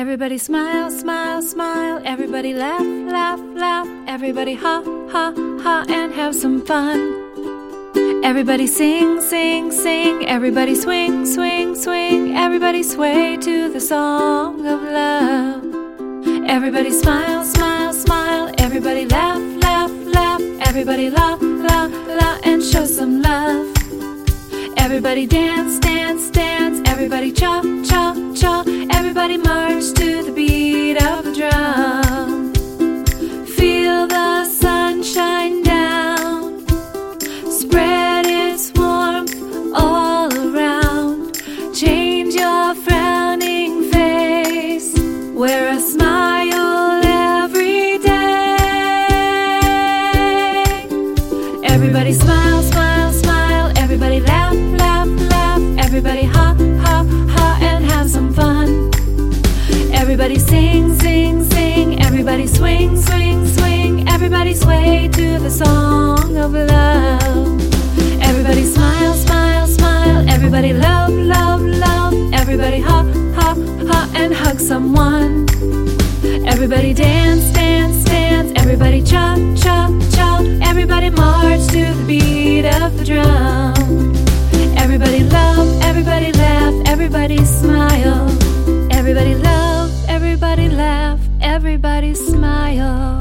Everybody smile, smile, smile. Everybody laugh, laugh, laugh. Everybody ha, ha, ha, and have some fun. Everybody sing, sing, sing. Everybody swing, swing, swing. Everybody sway to the song of love. Everybody smile, smile, smile. Everybody laugh, laugh, laugh. Everybody la, la, la, and show some love. Everybody dance, dance, dance. Everybody cha, cha, cha. Everybody march to the beat of the drum. Feel the sunshine down, spread its warmth all around. Change your frowning face, wear a smile every day. Everybody smile, smile, smile. Everybody laugh, laugh, laugh. Everybody ha, ha, ha, and have some fun. Everybody sing, sing, sing. Everybody swing, swing, swing. Everybody sway to the song of love. Everybody smile, smile, smile. Everybody love, love, love. Everybody ha, ha, ha, and hug someone. Everybody dance, dance, dance. Everybody cha, cha, cha. Everybody march to the beat of the drum. Everybody love, everybody laugh, everybody smile. Everybody love, everybody laugh, everybody smile.